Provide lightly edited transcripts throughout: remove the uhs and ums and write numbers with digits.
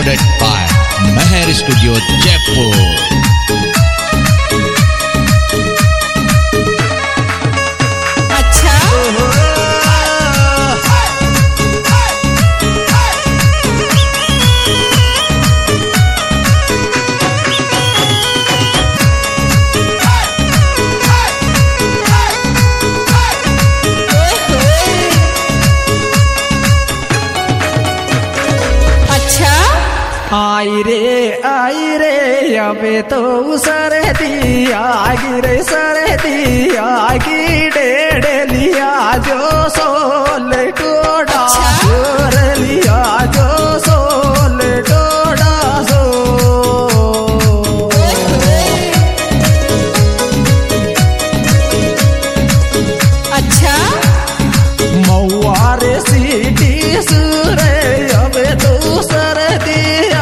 recorded by Meher Studio Jaipur. आई रे अबे तो सरदी आगी रे सरदी आगी डेढ़ लिया जो सोल टोड़ा जोर लिया जो सोल टोड़ा सो अच्छा मऊआ रे सीटी सुरे अबे तो सरदी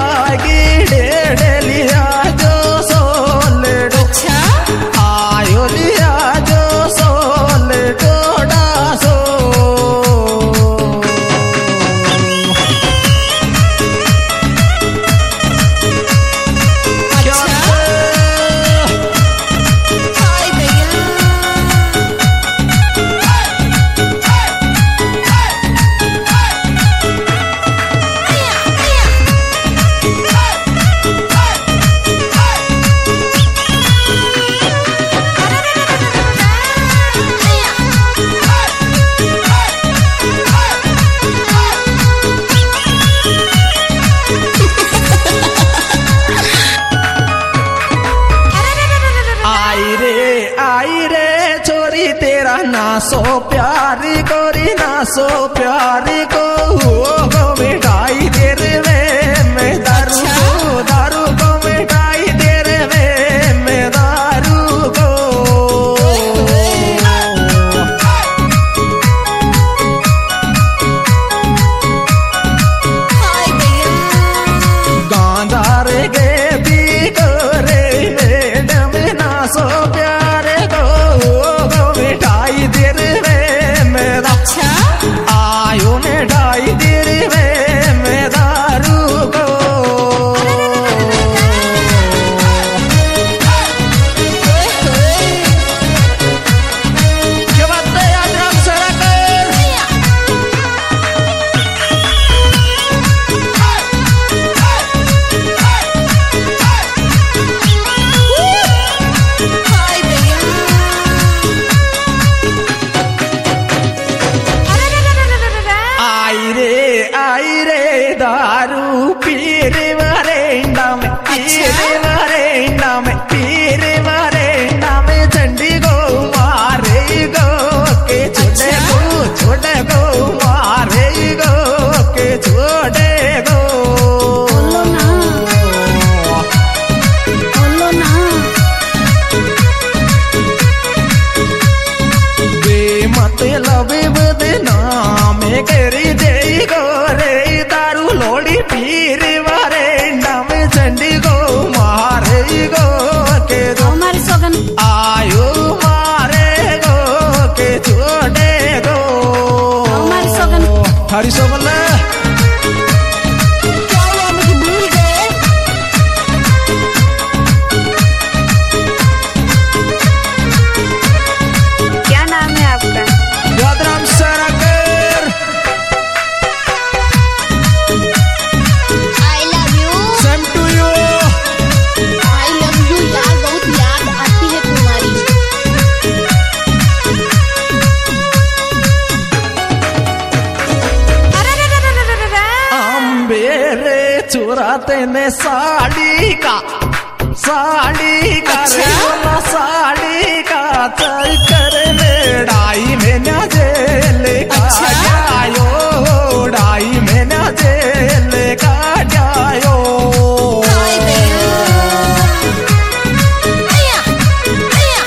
नासो प्यारी गोरी नासो प्यारी को हो मिठाई दे रे मैं दारू दारू को मिठाई दे रे मैं दारू को गांधार गे भी गोरे मैडम नासो प्यारे को मिठाई दे रे मेरा आयो मिठाई दे रे मैं दारू को क्या बात है आदराम सराकर आई रे दारू पीर मरेंडा में पीर मरेंडा में पीर मरेंडा में झंडी गो मारे गो के छोटे गो मारे गो के छोटे गो बेमतलब बदनाम करी दे गो रे दारू लोड़ी पीर मारे नाम झंडी गो मारे गो के हमारे सोगन आयो मारे गो के छोड़े गो हमारे सोगन हरी सोगन क्या नाम है आपका? यादराम सराकर I love you same to you I love you यार बहुत याद आती है तुम्हारी अम्बेरे चुराते ने साड़ी का अच्छा? रे साड़ी का चक्कर में डाई में न जेल का अच्छा? जायो डाई में न जेल का जायो हाय भैया भैया भैया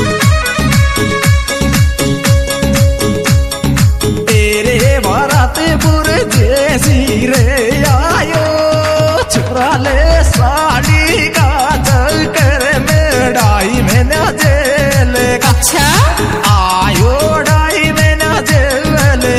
तेरे भरतपुर जैसी रे आयो चुरा ले साड़ी का चक्कर में डाई में न जेल का अच्छा आयो डाई में न जेल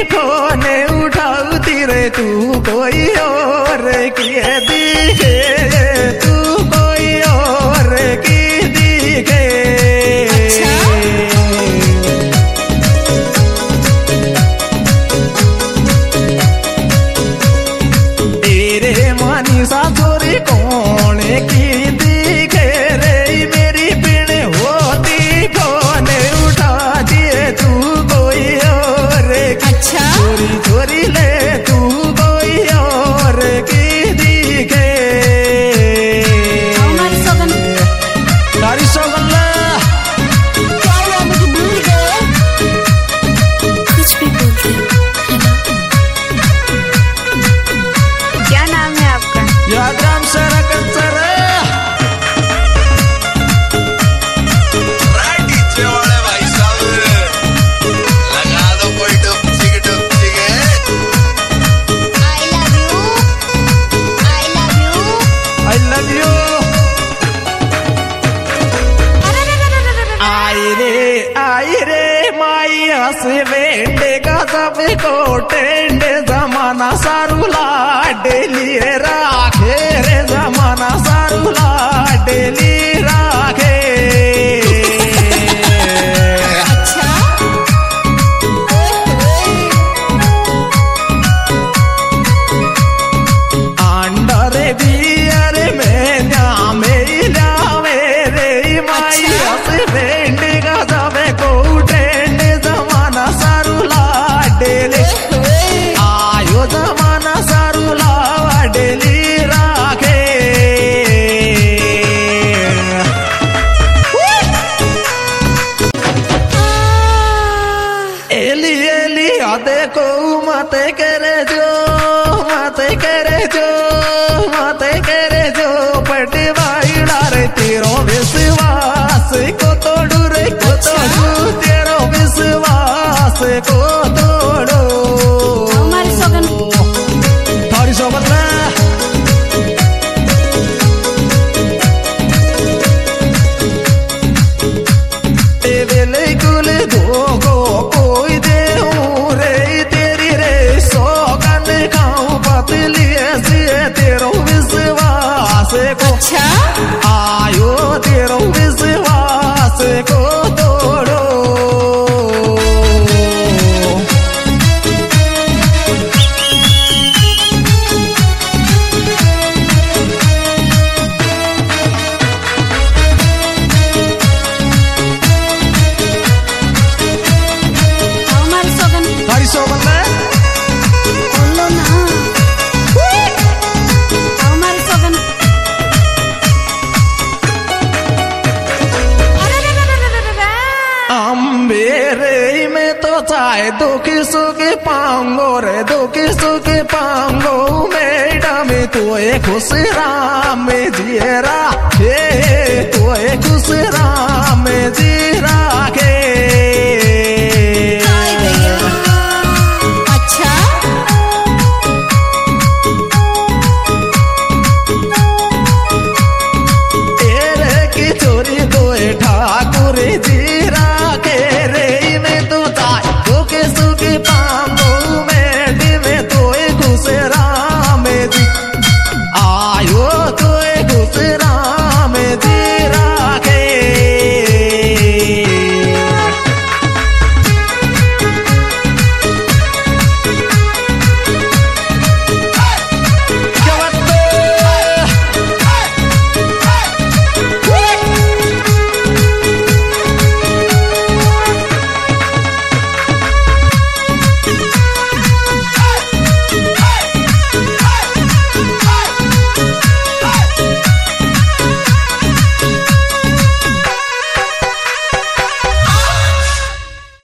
फोन उठाती रे तू कोई और की दिखे तू कोई और की दिखे तेरे मानी सा छोरी कौन की दिखे रे मेरी पिण होती फोन उठा दिए तू कोई और की चोरी चोरी ले तू कोई और की दिखे तारी सोगन ला कुछ भी बोलते हो, है ना? क्या नाम है आपका? यादराम सर कंसर डीजे वाले भाई साहब लगा दो कोई डुपची के I love you. I love you. I love you आई रे माइया से वेंडे का सब को टेंडे जमाना सारू लाडे लिए राखे रे जमाना सारू लाडे लिए राखे अच्छा अंडर बियर में जामे जावे रे माइया से वेंडे का सब को टेंडे जमाना सारू लाडे ले आयो जमाना सारू लाडे राखे एली एली देखो मते करे जो पटवाईड़ा रे तेरो विश्वास को तोड़ू रे को तोड़ू तेरो विश्वास को तोड़ो हमारी सोगन थारी सोगन ला वेले कुल धोगो कोई दे रे तेरी रे सोगन खाऊं पतली ऐसी तेरो विश्वास को अच्छा आयो तेरो विश्वास को तोड़ो हमारी सोगन थारी सोगन ला बोलो ना हमारी सोगन अम्बेरे में तो चाहे दुखी सुखी पांगो रे दुखी सुखी पांगो मैडम तू खुश राम जी राखे तू खुश राम जी राखे